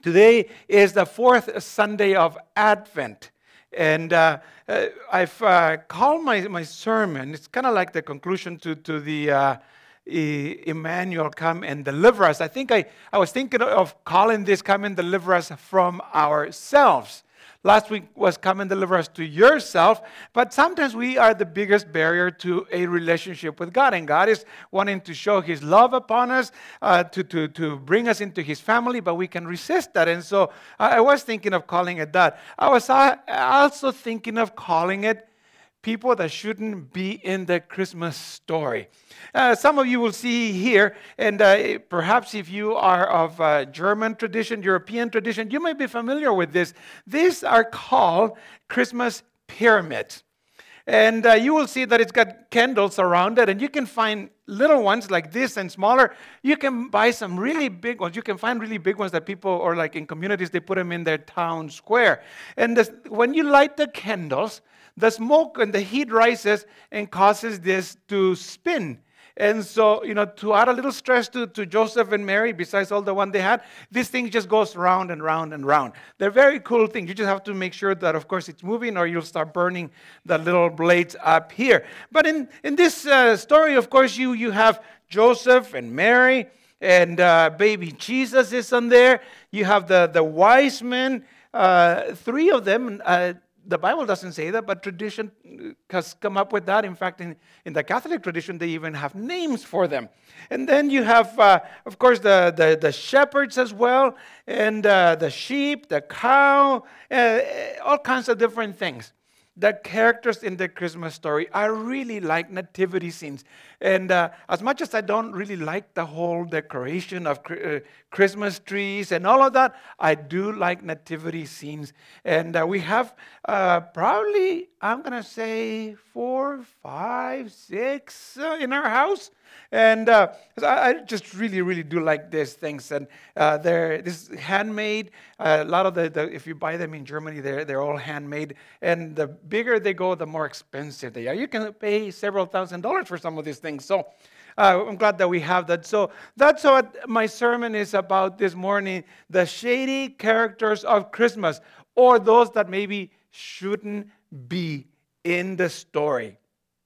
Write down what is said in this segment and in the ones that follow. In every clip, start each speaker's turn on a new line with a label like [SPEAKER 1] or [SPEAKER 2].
[SPEAKER 1] Today is the fourth Sunday of Advent. And I've called my sermon, it's kind of like the conclusion to the Emmanuel, Come and Deliver Us. I think I was thinking of calling this Come and Deliver Us from Ourselves. Last week was Come and Deliver Us to Yourself, but sometimes we are the biggest barrier to a relationship with God, and God is wanting to show His love upon us, to bring us into His family, but we can resist that, and so I was thinking of calling it that. I was also thinking of calling it People That Shouldn't Be in the Christmas Story. Some of you will see here, and perhaps if you are of German tradition, European tradition, you may be familiar with this. These are called Christmas pyramids. And you will see that it's got candles around it, and you can find little ones like this and smaller. You can buy some really big ones. You can find really big ones that people, or like in communities, they put them in their town square. And when you light the candles, the smoke and the heat rises and causes this to spin. And so, to add a little stress to Joseph and Mary, besides all the one they had, this thing just goes round and round and round. They're very cool things. You just have to make sure that, of course, it's moving, or you'll start burning the little blades up here. But in this story, of course, you have Joseph and Mary, and baby Jesus is on there. You have the wise men, three of them. The Bible doesn't say that, but tradition has come up with that. In fact, in the Catholic tradition, they even have names for them. And then you have, of course, the shepherds as well, and the sheep, the cow, all kinds of different things. The characters in the Christmas story, I really like nativity scenes. And as much as I don't really like the whole decoration of Christmas trees and all of that, I do like nativity scenes. And we have probably, I'm going to say 4, 5, 6 in our house. And I just really, really do like these things. And this is handmade. A lot of if you buy them in Germany, they're all handmade. And the bigger they go, the more expensive they are. You can pay several $1,000s for some of these things. So I'm glad that we have that. So that's what my sermon is about this morning. The shady characters of Christmas, or those that maybe shouldn't be in the story.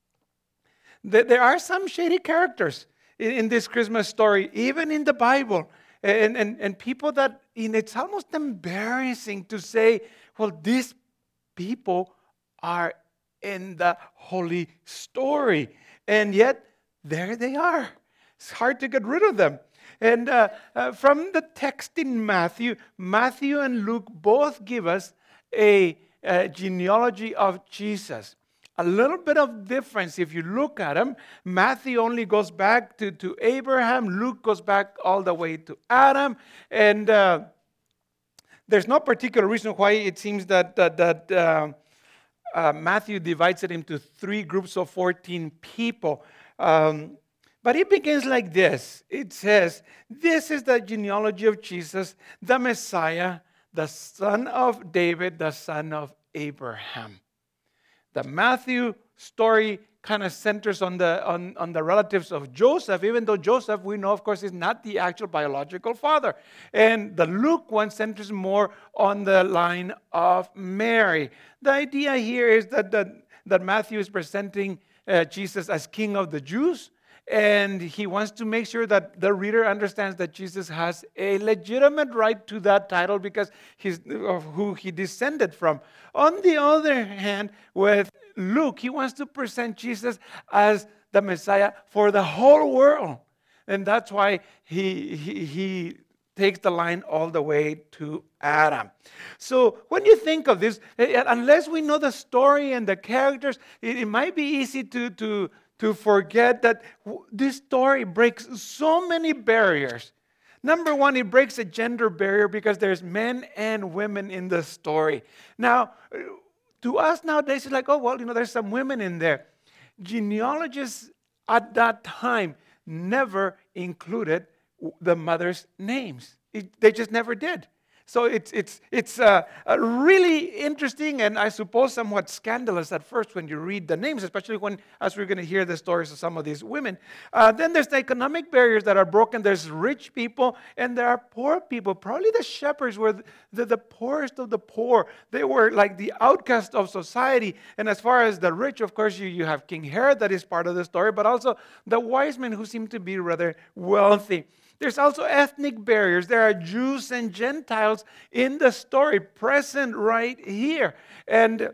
[SPEAKER 1] There are some shady characters in this Christmas story, even in the Bible. And people that, it's almost embarrassing to say, well, these people are in the holy story. And yet, there they are. It's hard to get rid of them. And from the text in Matthew and Luke both give us a genealogy of Jesus. A little bit of difference if you look at them. Matthew only goes back to Abraham. Luke goes back all the way to Adam. And there's no particular reason why it seems that Matthew divides it into 3 groups of 14 people. But it begins like this. It says, this is the genealogy of Jesus, the Messiah, the son of David, the son of Abraham. The Matthew story kind of centers on the relatives of Joseph, even though Joseph, we know, of course, is not the actual biological father. And the Luke one centers more on the line of Mary. The idea here is that Matthew is presenting Jesus as King of the Jews, and he wants to make sure that the reader understands that Jesus has a legitimate right to that title because he's of who he descended from. On the other hand, with Luke, he wants to present Jesus as the Messiah for the whole world. And that's why he takes the line all the way to Adam. So when you think of this, unless we know the story and the characters, it might be easy to forget that this story breaks so many barriers. Number one, it breaks a gender barrier because there's men and women in the story. Now, to us nowadays, it's like, oh, well, there's some women in there. Genealogists at that time never included the mother's names. They just never did. So it's really interesting and I suppose somewhat scandalous at first when you read the names, especially when, as we're going to hear the stories of some of these women. Then there's the economic barriers that are broken. There's rich people and there are poor people. Probably the shepherds were the poorest of the poor. They were like the outcast of society. And as far as the rich, of course, you have King Herod that is part of the story, but also the wise men who seem to be rather wealthy. There's also ethnic barriers. There are Jews and Gentiles in the story present right here. And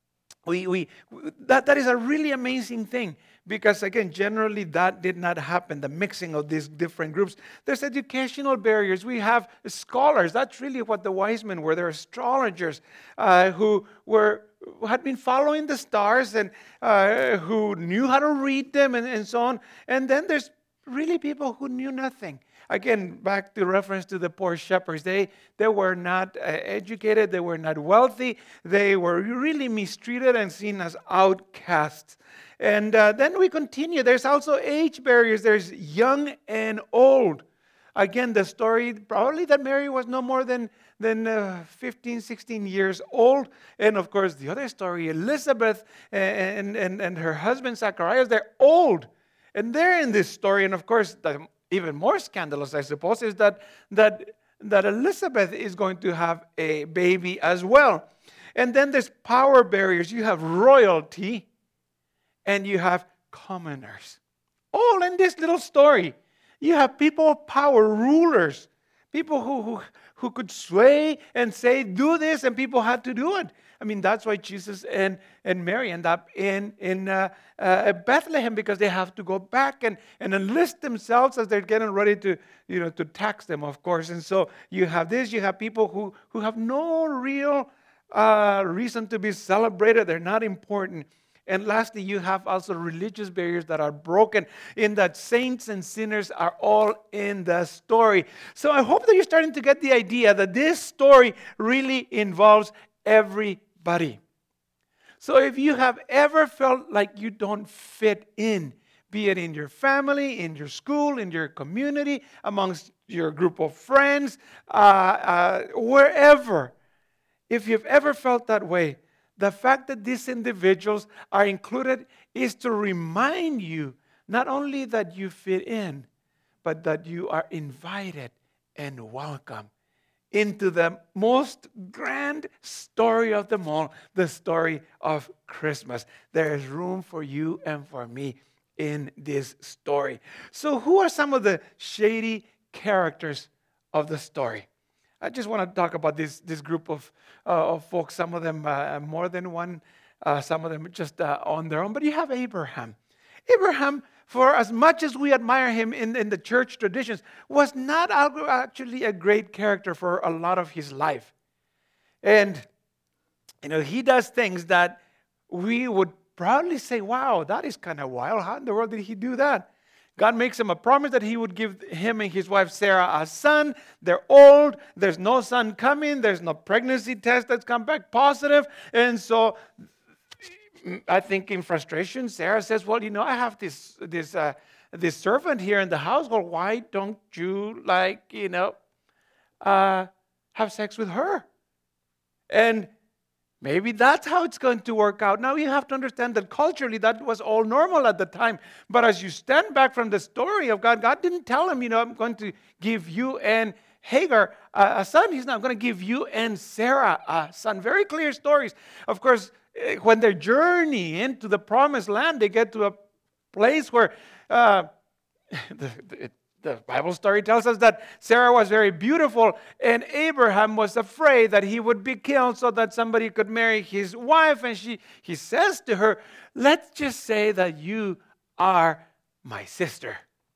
[SPEAKER 1] that is a really amazing thing because, again, generally that did not happen, the mixing of these different groups. There's educational barriers. We have scholars. That's really what the wise men were. They're astrologers who had been following the stars and who knew how to read them and so on. And then there's really people who knew nothing. Again, back to reference to the poor shepherds. They were not educated. They were not wealthy. They were really mistreated and seen as outcasts. And then we continue. There's also age barriers. There's young and old. Again, the story probably that Mary was no more than 15, 16 years old. And of course, the other story, Elizabeth and her husband Zacharias, they're old. And they're in this story. And of course, even more scandalous, I suppose, is that Elizabeth is going to have a baby as well. And then there's power barriers. You have royalty and you have commoners. All in this little story. You have people of power, rulers, people who could sway and say, do this, and people had to do it. I mean, that's why Jesus and Mary end up in Bethlehem, because they have to go back and enlist themselves as they're getting ready to tax them, of course. And so you have this, you have people who have no real reason to be celebrated. They're not important. And lastly, you have also religious barriers that are broken, in that saints and sinners are all in the story. So I hope that you're starting to get the idea that this story really involves everybody. So if you have ever felt like you don't fit in, be it in your family, in your school, in your community, amongst your group of friends, wherever, if you've ever felt that way, the fact that these individuals are included is to remind you not only that you fit in, but that you are invited and welcome into the most grand story of them all, the story of Christmas. There is room for you and for me in this story. So who are some of the shady characters of the story? I just want to talk about this group of folks, some of them more than one, some of them just on their own. But you have Abraham. Abraham, for as much as we admire him in the church traditions, was not actually a great character for a lot of his life. And, he does things that we would probably say, wow, that is kind of wild. How in the world did he do that? God makes him a promise that he would give him and his wife Sarah a son. They're old. There's no son coming. There's no pregnancy test that's come back positive. And so I think in frustration, Sarah says, well, I have this servant here in the household. Why don't you have sex with her? And maybe that's how it's going to work out. Now you have to understand that culturally that was all normal at the time. But as you stand back from the story of God, God didn't tell him, I'm going to give you and Hagar a son. He's not going to give you and Sarah a son. Very clear stories. Of course, when they journey into the promised land, they get to a place where the Bible story tells us that Sarah was very beautiful and Abraham was afraid that he would be killed so that somebody could marry his wife. And he says to her, let's just say that you are my sister.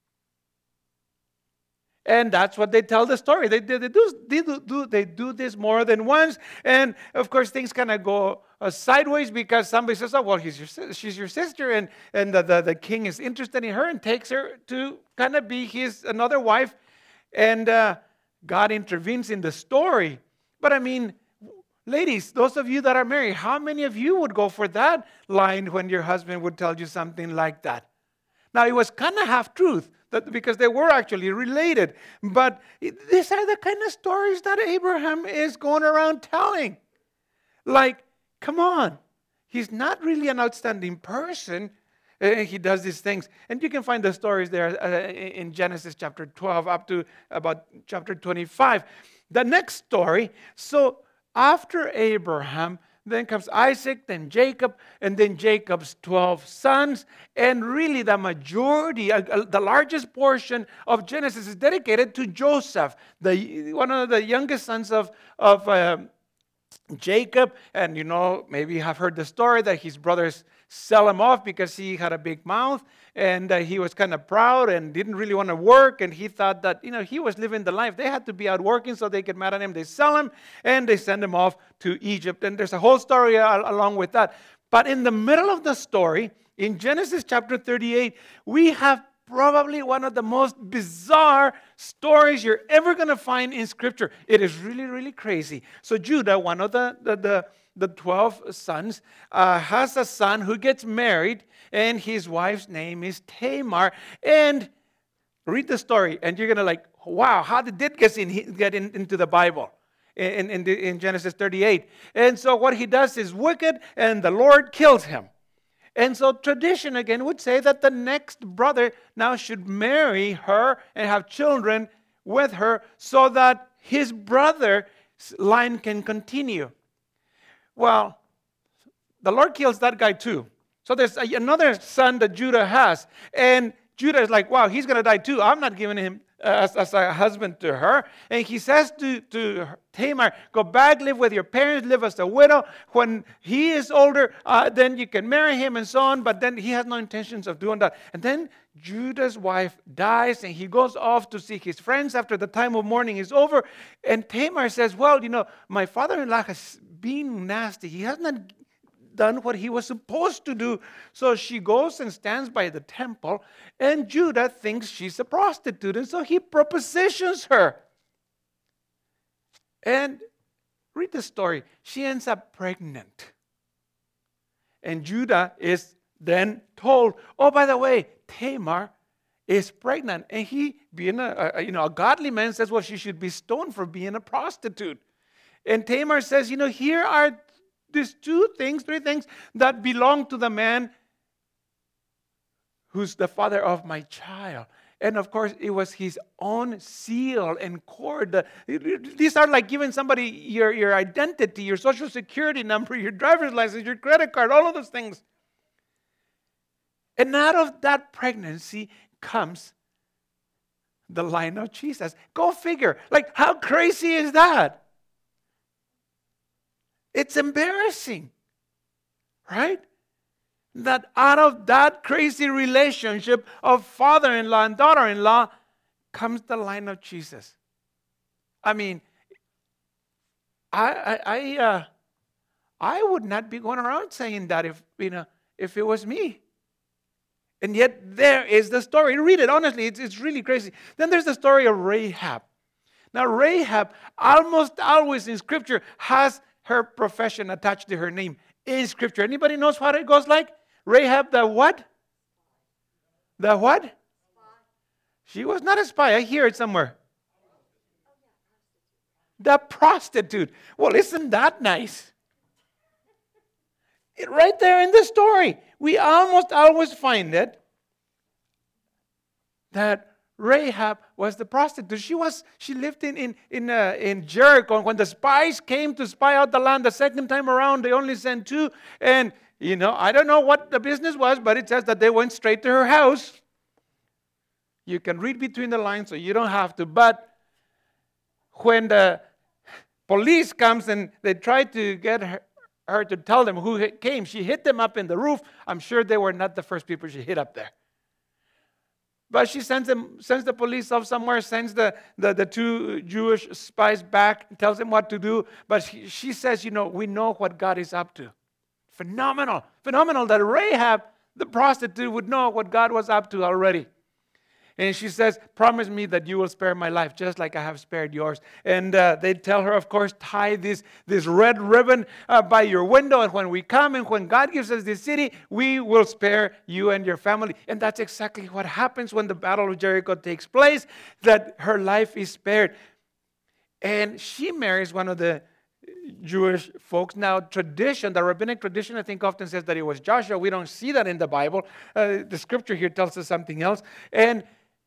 [SPEAKER 1] And that's what they tell the story. They do this more than once. And of course, things kind of go sideways because somebody says, oh, well, she's your sister. And the king is interested in her and takes her to kind of be another wife. And God intervenes in the story. But I mean, ladies, those of you that are married, how many of you would go for that line when your husband would tell you something like that? Now, it was kind of half-truth. because they were actually related. But these are the kind of stories that Abraham is going around telling. Like, come on. He's not really an outstanding person. He does these things. And you can find the stories there in Genesis chapter 12 up to about chapter 25. The next story, so after Abraham, then comes Isaac, then Jacob, and then Jacob's 12 sons. And really the majority, the largest portion of Genesis is dedicated to Joseph, one of the youngest sons of Jacob. And maybe you have heard the story that his brothers sell him off because he had a big mouth, and he was kind of proud and didn't really want to work, and he thought that he was living the life. They had to be out working so they get mad at him. They sell him and they send him off to Egypt, and there's a whole story along with that. But in the middle of the story, in Genesis chapter 38, we have probably one of the most bizarre stories you're ever going to find in Scripture. It is really, really crazy. So Judah, one of the 12 sons, has a son who gets married, and his wife's name is Tamar. And read the story, and you're going to wow, how did it get into the Bible? In Genesis 38. And so what he does is wicked, and the Lord kills him. And so tradition again would say that the next brother now should marry her and have children with her so that his brother's line can continue. Well, the Lord kills that guy too. So there's another son that Judah has. And Judah is like, wow, he's going to die too. I'm not giving him as a husband to her. And he says to Tamar, go back, live with your parents, live as a widow. When he is older, then you can marry him and so on. But then he has no intentions of doing that. And then Judah's wife dies, and he goes off to see his friends after the time of mourning is over. And Tamar says, well, my father-in-law has been nasty. He has not done what he was supposed to do. So she goes and stands by the temple, and Judah thinks she's a prostitute, and so he propositions her. And read the story. She ends up pregnant. And Judah is then told, oh, by the way, Tamar is pregnant. And he, being a godly man, says, well, she should be stoned for being a prostitute. And Tamar says, here are these three things that belong to the man who's the father of my child. And of course, it was his own seal and cord. These are like giving somebody your identity, your social security number, your driver's license, your credit card, all of those things. And out of that pregnancy comes the line of Jesus. Go figure. How crazy is that? It's embarrassing, right? That out of that crazy relationship of father-in-law and daughter-in-law comes the line of Jesus. I mean, I would not be going around saying that if it was me. And yet there is the story. Read it, honestly, it's really crazy. Then there's the story of Rahab. Now Rahab almost always in Scripture has her profession attached to her name in Scripture. Anybody knows what it goes like? Rahab the what? The what? Spy. She was not a spy. I hear it somewhere. The prostitute. Well, isn't that nice? Right there in the story. We almost always find it that Rahab was the prostitute. She lived in Jericho. When the spies came to spy out the land the second time around, they only sent two. And I don't know what the business was, but it says that they went straight to her house. You can read between the lines, so you don't have to. But when the police comes and they try to get her to tell them who came, she hit them up in the roof. I'm sure they were not the first people she hit up there. But she sends the police off somewhere, sends the two Jewish spies back, tells them what to do. But she says, we know what God is up to. Phenomenal that Rahab, the prostitute, would know what God was up to already. And she says, promise me that you will spare my life, just like I have spared yours. And they tell her, of course, tie this red ribbon by your window. And when we come and when God gives us this city, we will spare you and your family. And that's exactly what happens when the Battle of Jericho takes place, that her life is spared. And she marries one of the Jewish folks. Now, tradition, the rabbinic tradition, I think often says that it was Joshua. We don't see that in the Bible. The scripture here tells us something else. And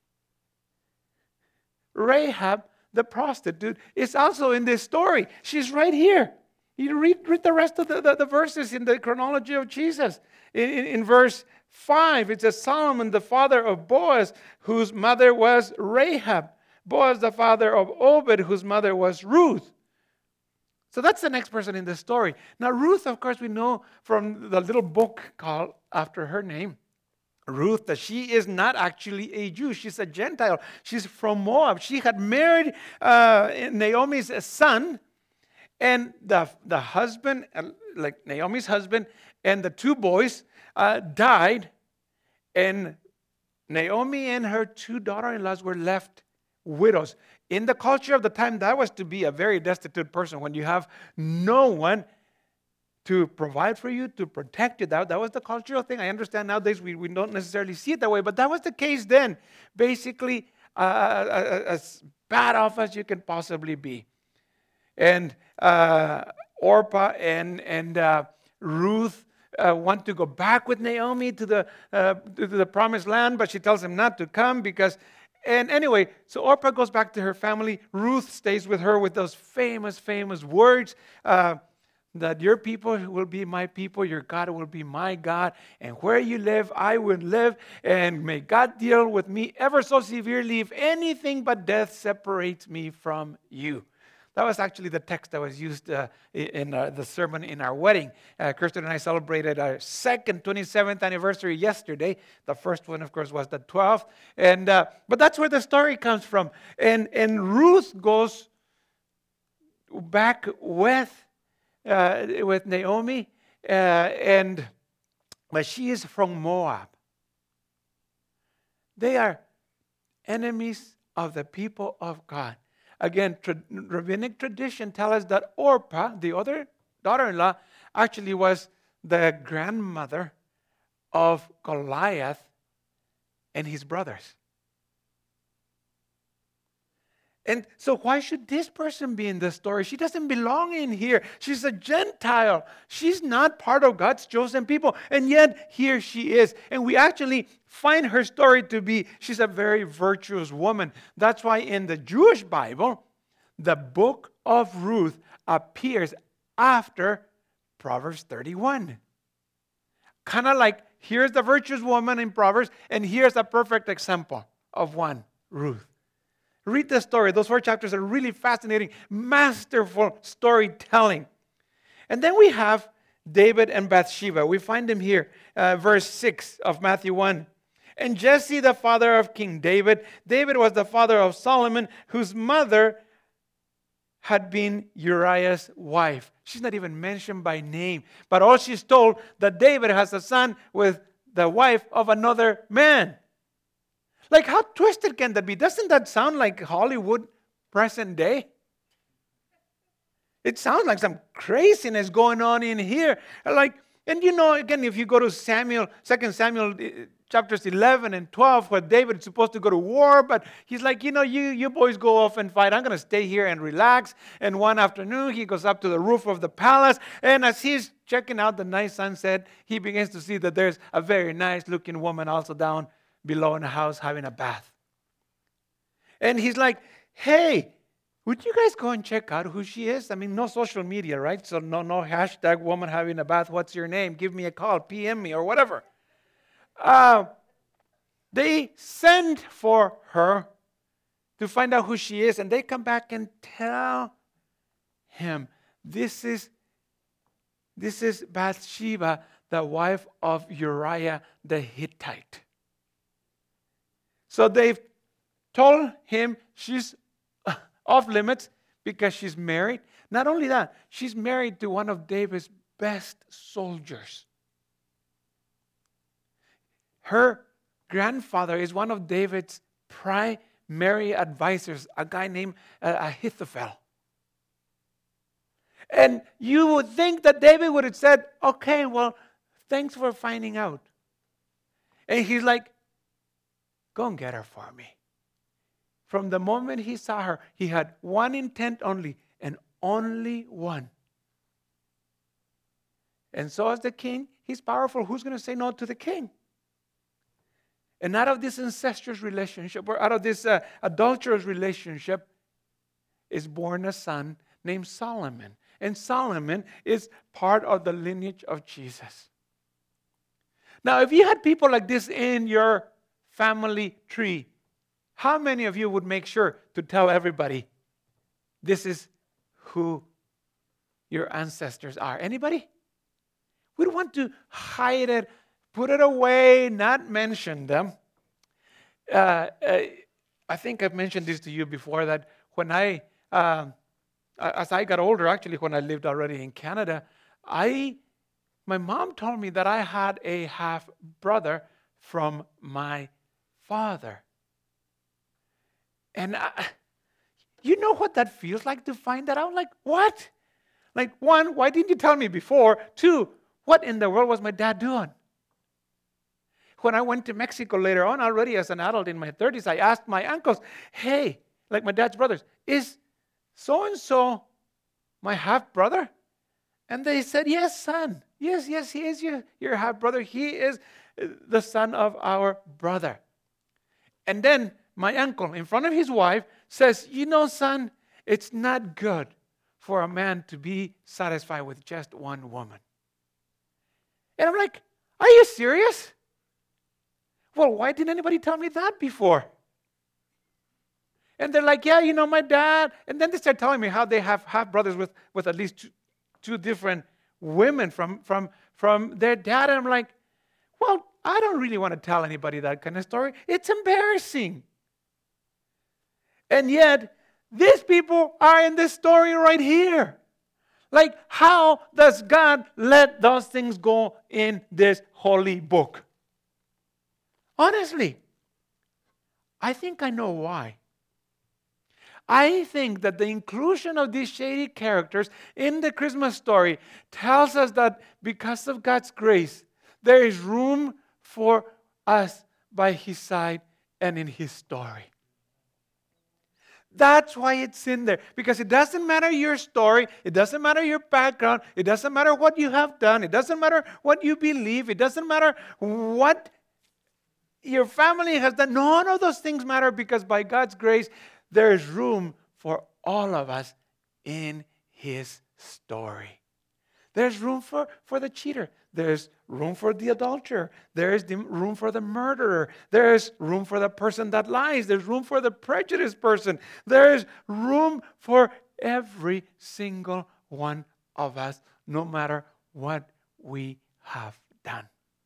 [SPEAKER 1] Rahab, the prostitute, is also in this story. She's right here. You read the rest of the verses in the chronology of Jesus. In verse 5, it says, Solomon, the father of Boaz, whose mother was Rahab. Boaz, the father of Obed, whose mother was Ruth. So that's the next person in the story. Now, Ruth, of course, we know from the little book called after her name, Ruth, that she is not actually a Jew. She's a Gentile. She's from Moab. She had married Naomi's son, and the husband, like Naomi's husband, and the two boys died, and Naomi and her two daughter-in-laws were left widows. In the culture of the time, that was to be a very destitute person. When you have no one to provide for you, to protect you, that was the cultural thing. I understand nowadays we don't necessarily see it that way, but that was the case then. Basically, as bad off as you can possibly be. And Orpah and Ruth want to go back with Naomi to the promised land, but she tells him not to come because... And anyway, so Orpah goes back to her family. Ruth stays with her with those famous words that your people will be my people, your God will be my God, and where you live, I will live, and may God deal with me ever so severely if anything but death separates me from you. That was actually the text that was used in the sermon in our wedding. Kirsten and I celebrated our second 27th anniversary yesterday. The first one, of course, was the 12th. But that's where the story comes from. And Ruth goes back with Naomi, but she is from Moab. They are enemies of the people of God. Again, rabbinic tradition tells us that Orpah, the other daughter-in-law, actually was the grandmother of Goliath and his brothers. And so why should this person be in the story? She doesn't belong in here. She's a Gentile. She's not part of God's chosen people. And yet here she is. And we actually find her story to be, she's a very virtuous woman. That's why in the Jewish Bible, the book of Ruth appears after Proverbs 31. Kind of like, here's the virtuous woman in Proverbs, and here's a perfect example of one, Ruth. Read the story. Those 4 chapters are really fascinating, masterful storytelling. And then we have David and Bathsheba. We find them here, verse 6 of Matthew 1. And Jesse, the father of King David. David was the father of Solomon, whose mother had been Uriah's wife. She's not even mentioned by name. But all she's told that David has a son with the wife of another man. Like, how twisted can that be? Doesn't that sound like Hollywood present day? It sounds like some craziness going on in here. Like, and you know, again, if you go to 2 Samuel chapters 11 and 12, where David is supposed to go to war, but he's like, you know, you boys go off and fight. I'm going to stay here and relax. And one afternoon, he goes up to the roof of the palace, and as he's checking out the nice sunset, he begins to see that there's a very nice-looking woman also down below in the house having a bath. And he's like, hey, would you guys go and check out who she is? I mean, no social media, right? So no hashtag woman having a bath. What's your name? Give me a call, PM me, or whatever. They send for her to find out who she is, and they come back and tell him, this is Bathsheba, the wife of Uriah the Hittite. So they've told him she's off limits because she's married. Not only that, she's married to one of David's best soldiers. Her grandfather is one of David's primary advisors, a guy named Ahithophel. And you would think that David would have said, okay, well, thanks for finding out. And he's like, go and get her for me. From the moment he saw her, he had one intent only, and only one. And so as the king, he's powerful. Who's going to say no to the king? And out of this incestuous relationship, or out of this adulterous relationship, is born a son named Solomon. And Solomon is part of the lineage of Jesus. Now, if you had people like this in your family tree, how many of you would make sure to tell everybody this is who your ancestors are? Anybody? We'd want to hide it, put it away, not mention them. I think I've mentioned this to you before, that when as I got older, actually when I lived already in Canada, my mom told me that I had a half brother from my father. And you know what that feels like to find that out? Like, what? Like, one, why didn't you tell me before? Two, what in the world was my dad doing? When I went to Mexico later on, already as an adult in my 30s, I asked my uncles, hey, like my dad's brothers, is so-and-so my half-brother? And they said, yes, son. Yes, he is your half-brother. He is the son of our brother. And then my uncle, in front of his wife, says, you know, son, it's not good for a man to be satisfied with just one woman. And I'm like, are you serious? Well, why didn't anybody tell me that before? And they're like, yeah, you know, my dad. And then they start telling me how they have half-brothers with at least two different women from their dad. And I'm like, well, I don't really want to tell anybody that kind of story. It's embarrassing. And yet, these people are in this story right here. Like, how does God let those things go in this holy book? Honestly, I think I know why. I think that the inclusion of these shady characters in the Christmas story tells us that because of God's grace, there is room for us by His side and in His story. That's why it's in there. Because it doesn't matter your story. It doesn't matter your background. It doesn't matter what you have done. It doesn't matter what you believe. It doesn't matter what your family has done. None of those things matter, because by God's grace, there is room for all of us in His story. There's room for the cheater. There's room for the adulterer. There's room for the murderer. There's room for the person that lies. There's room for the prejudiced person. There's room for every single one of us, no matter what we have done.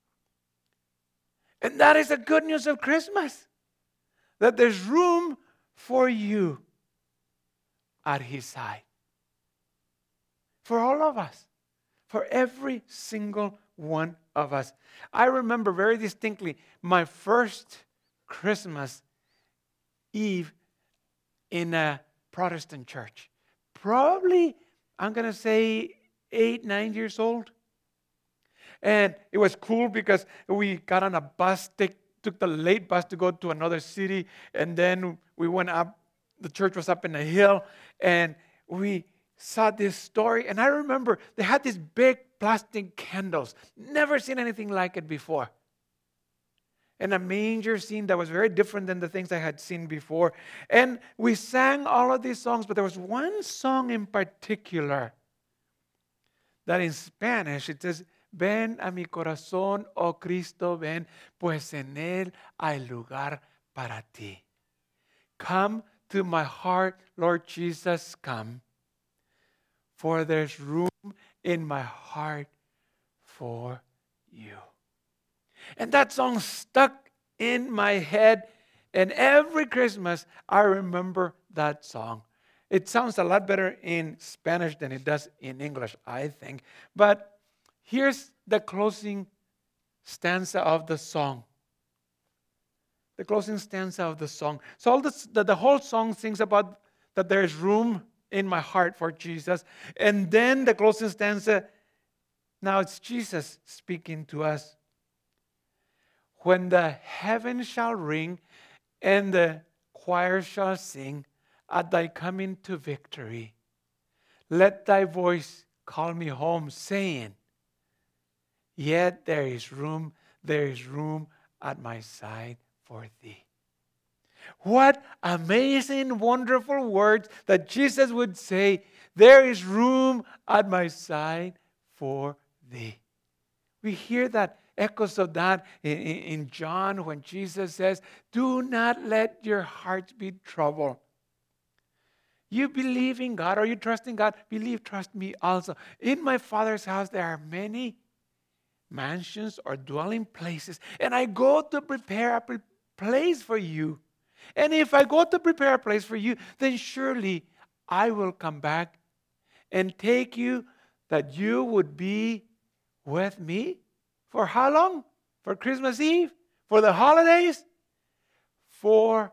[SPEAKER 1] And that is the good news of Christmas, that there's room for you at His side. For all of us. For every single one of us. I remember very distinctly my first Christmas Eve in a Protestant church. Probably, I'm going to say 8, 9 years old. And it was cool because we got on a bus, took the late bus to go to another city, and then we went up. The church was up in a hill, and we saw this story. And I remember they had these big plastic candles. Never seen anything like it before. And a manger scene that was very different than the things I had seen before. And we sang all of these songs, but there was one song in particular that in Spanish it says, ven a mi corazón, oh Cristo, ven, pues en él hay lugar para ti. Come to my heart, Lord Jesus, come. For there's room in my heart for you. And that song stuck in my head. And every Christmas, I remember that song. It sounds a lot better in Spanish than it does in English, I think. But here's the closing stanza of the song. The closing stanza of the song. So the whole song sings about that there is room in my heart for Jesus. And then the closing stanza, now it's Jesus speaking to us. When the heavens shall ring and the choir shall sing at thy coming to victory, let thy voice call me home, saying, yet there is room at my side for thee. What amazing, wonderful words that Jesus would say, there is room at my side for thee. We hear that, echoes of that in John when Jesus says, do not let your hearts be troubled. You believe in God or you trust in God, trust me also. In my Father's house there are many mansions or dwelling places, and I go to prepare a place for you. And if I go to prepare a place for you, then surely I will come back and take you, that you would be with me. For how long? For Christmas Eve? For the holidays? Forever.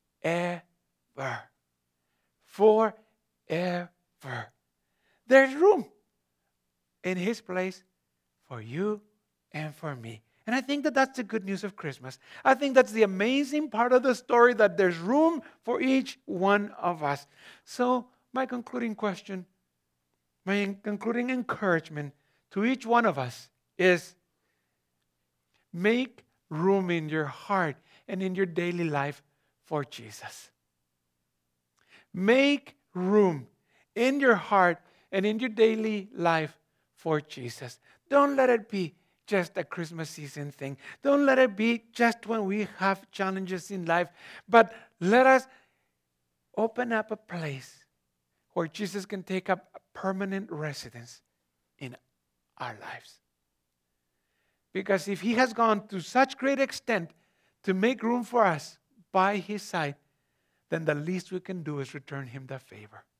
[SPEAKER 1] Forever. There's room in His place for you and for me. And I think that that's the good news of Christmas. I think that's the amazing part of the story, that there's room for each one of us. So my concluding question, my concluding encouragement to each one of us is, make room in your heart and in your daily life for Jesus. Make room in your heart and in your daily life for Jesus. Don't let it be just a Christmas season thing. Don't let it be just when we have challenges in life. But let us open up a place where Jesus can take up a permanent residence in our lives. Because if He has gone to such great extent to make room for us by His side, then the least we can do is return Him that favor.